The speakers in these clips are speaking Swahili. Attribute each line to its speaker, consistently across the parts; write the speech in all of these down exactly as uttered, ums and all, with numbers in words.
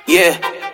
Speaker 1: Yeah.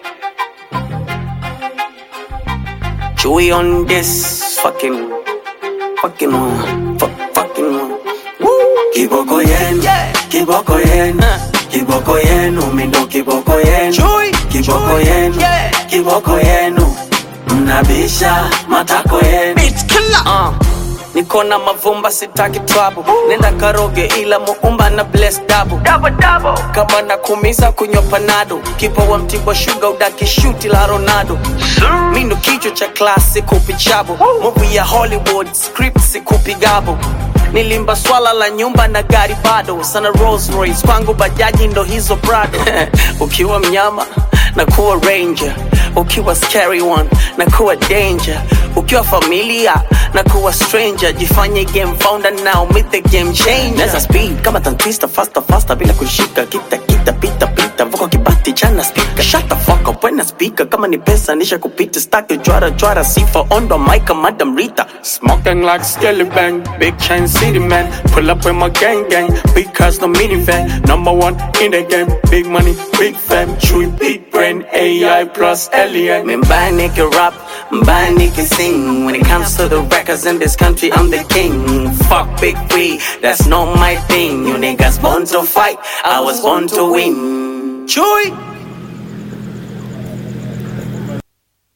Speaker 1: Chewy on this fucking, fucking one, fuck, fucking one. Woo!
Speaker 2: Kiboko yenu,
Speaker 1: Yeah.
Speaker 2: kiboko yenu,
Speaker 1: Uh.
Speaker 2: kiboko yenu, mindo kiboko yenu.
Speaker 1: Chewy,
Speaker 2: Kiboko yenu,
Speaker 1: yeah.
Speaker 2: kiboko yenu, mnabisha matako yenu.
Speaker 1: Beat killer. Uh. Niko na mavumba sitaki trouble. Nenda karoge ila muumba na bless double. Double double. Kama nakumiza kunywa panado. Kipa wa Mtibwa Sugar udaki shoot la Ronaldo. Mindo kichwa cha class sikupi chabo. Movie ya Hollywood script sikupi gabo. Nilimba swala la nyumba na gari bado. Sana Rolls Royce kwangu bajaji ndo hizo Prado. Ukiwa mnyama na kuwa ranger, ukiwa scary one na kuwa danger, ukiwa familia na kuwa stranger, jifanye game founder now meet the game changer. Neza speed kama tantista faster faster bila kushika, kita kita pita pita voko kibati chana speaker. Shut the fuck up when I speaker, kama ni pesa nisha kupita stack jwara jwara sifa ondo mic Madam Rita.
Speaker 3: Smoking like Skelly Bang, big chain city man. Pull up with my gang gang, big cars no minivan. Number one in the game, big money, big fam. Chewy big brain, A I plus alien.
Speaker 1: Me buy nigga rap, buy nigga sing. When it comes to the records in this country, I'm the king. Fuck big free, that's not my thing. You niggas born to fight, I was born to win. Chewy.